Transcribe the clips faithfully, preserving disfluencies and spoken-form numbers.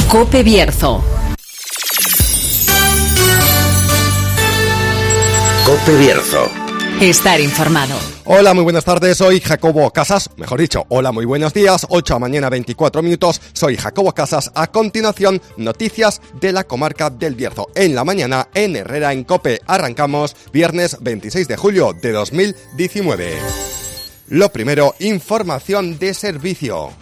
COPE Bierzo. COPE Bierzo. Estar informado. Hola, muy buenas tardes, soy Jacobo Casas, mejor dicho, hola, muy buenos días, ocho de la mañana, veinticuatro minutos, soy Jacobo Casas. A continuación, noticias de la comarca del Bierzo. En la mañana, en Herrera, en COPE, arrancamos viernes veintiséis de julio de dos mil diecinueve. Lo primero, información de servicio.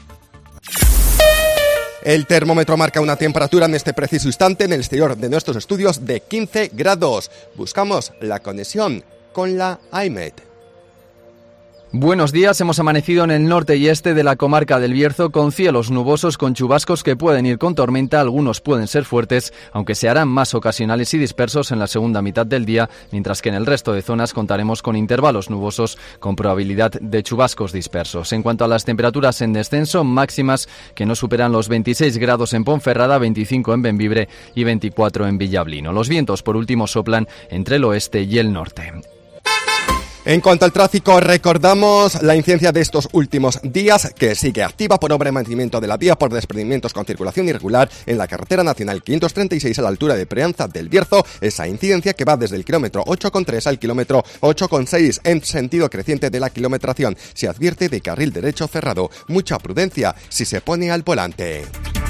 El termómetro marca una temperatura en este preciso instante en el exterior de nuestros estudios de quince grados. Buscamos la conexión con la A I M E D. Buenos días, hemos amanecido en el norte y este de la comarca del Bierzo con cielos nubosos con chubascos que pueden ir con tormenta, algunos pueden ser fuertes, aunque se harán más ocasionales y dispersos en la segunda mitad del día, mientras que en el resto de zonas contaremos con intervalos nubosos con probabilidad de chubascos dispersos. En cuanto a las temperaturas en descenso, máximas que no superan los veintiséis grados en Ponferrada, veinticinco en Bembibre y veinticuatro en Villablino. Los vientos, por último, soplan entre el oeste y el norte. En cuanto al tráfico, recordamos la incidencia de estos últimos días, que sigue activa por obra y mantenimiento de la vía por desprendimientos con circulación irregular en la carretera nacional quinientos treinta y seis a la altura de Preanza del Bierzo. Esa incidencia que va desde el kilómetro ocho coma tres al kilómetro ocho coma seis en sentido creciente de la kilometración. Se advierte de carril derecho cerrado. Mucha prudencia si se pone al volante.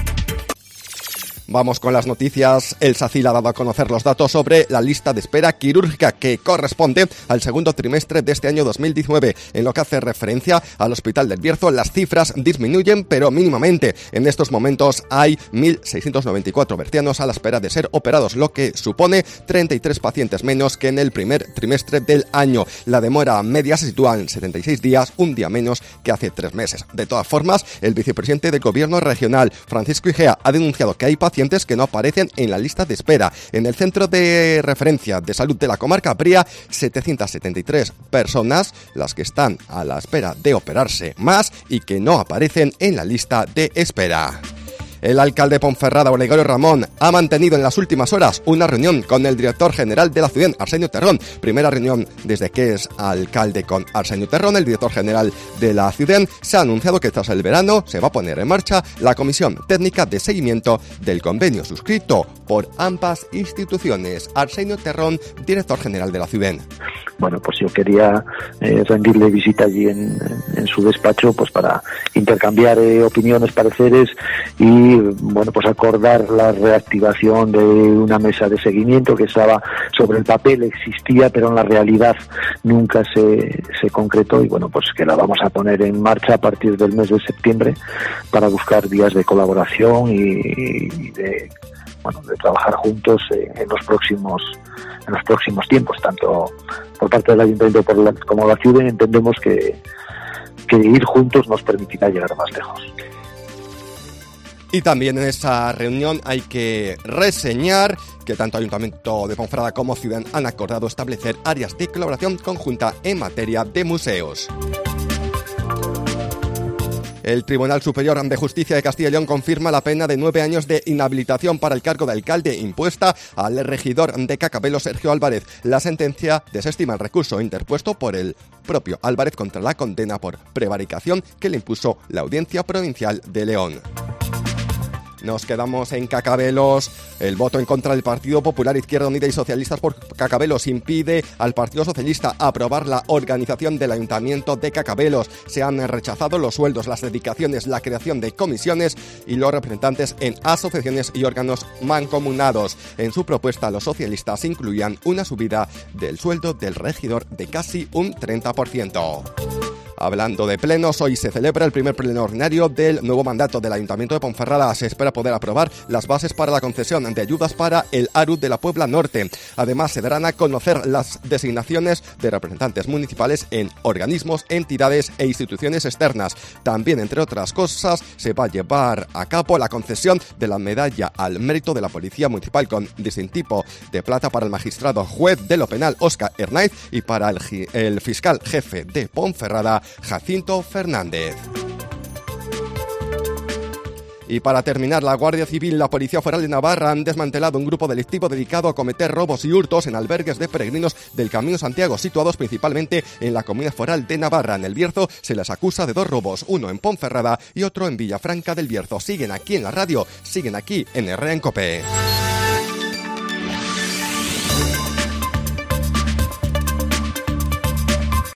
Vamos con las noticias. El SACIL ha dado a conocer los datos sobre la lista de espera quirúrgica que corresponde al segundo trimestre de este año dos mil diecinueve. En lo que hace referencia al Hospital del Bierzo, las cifras disminuyen, pero mínimamente. En estos momentos hay mil seiscientos noventa y cuatro bercianos a la espera de ser operados, lo que supone treinta y tres pacientes menos que en el primer trimestre del año. La demora media se sitúa en setenta y seis días, un día menos que hace tres meses. De todas formas, el vicepresidente del Gobierno regional, Francisco Igea, ha denunciado que hay pacientes que no aparecen en la lista de espera. En el Centro de Referencia de Salud de la comarca habría setecientas setenta y tres personas las que están a la espera de operarse más y que no aparecen en la lista de espera. El alcalde de Ponferrada, Olegario Ramón, ha mantenido en las últimas horas una reunión con el director general de la ciudad, Arsenio Terrón. Primera reunión desde que es alcalde con Arsenio Terrón. El director general de la ciudad se ha anunciado que tras el verano se va a poner en marcha la comisión técnica de seguimiento del convenio suscrito por ambas instituciones. Arsenio Terrón, director general de la ciudad. Bueno, pues yo quería eh, rendirle visita allí en, en su despacho, pues para intercambiar eh, opiniones, pareceres y, bueno, pues acordar la reactivación de una mesa de seguimiento que estaba sobre el papel, existía, pero en la realidad nunca se, se concretó y, bueno, pues que la vamos a poner en marcha a partir del mes de septiembre para buscar vías de colaboración y, y de, bueno, de trabajar juntos eh, en los próximos en los próximos tiempos, tanto por parte del Ayuntamiento por la, como la ciudad. Entendemos que, que ir juntos nos permitirá llegar más lejos. Y también en esa reunión hay que reseñar que tanto Ayuntamiento de Ponferrada como Ciudad han acordado establecer áreas de colaboración conjunta en materia de museos. El Tribunal Superior de Justicia de Castilla y León confirma la pena de nueve años de inhabilitación para el cargo de alcalde impuesta al regidor de Cacabelo, Sergio Álvarez. La sentencia desestima el recurso interpuesto por el propio Álvarez contra la condena por prevaricación que le impuso la Audiencia Provincial de León. Nos quedamos en Cacabelos. El voto en contra del Partido Popular, Izquierda Unida y Socialistas por Cacabelos impide al Partido Socialista aprobar la organización del Ayuntamiento de Cacabelos. Se han rechazado los sueldos, las dedicaciones, la creación de comisiones y los representantes en asociaciones y órganos mancomunados. En su propuesta, los socialistas incluían una subida del sueldo del regidor de casi un treinta por ciento. Hablando de plenos, hoy se celebra el primer pleno ordinario del nuevo mandato del Ayuntamiento de Ponferrada. Se espera poder aprobar las bases para la concesión de ayudas para el ARU de la Puebla Norte. Además, se darán a conocer las designaciones de representantes municipales en organismos, entidades e instituciones externas. También, entre otras cosas, se va a llevar a cabo la concesión de la medalla al mérito de la Policía Municipal con distintivo de plata para el magistrado juez de lo penal Óscar Hernáiz y para el, el fiscal jefe de Ponferrada, Jacinto Fernández. Y para terminar, la Guardia Civil y la Policía Foral de Navarra han desmantelado un grupo delictivo dedicado a cometer robos y hurtos en albergues de peregrinos del Camino Santiago, situados principalmente en la Comunidad Foral de Navarra. En el Bierzo se les acusa de dos robos, uno en Ponferrada y otro en Villafranca del Bierzo. Siguen aquí en la radio, siguen aquí en Herrera en COPE.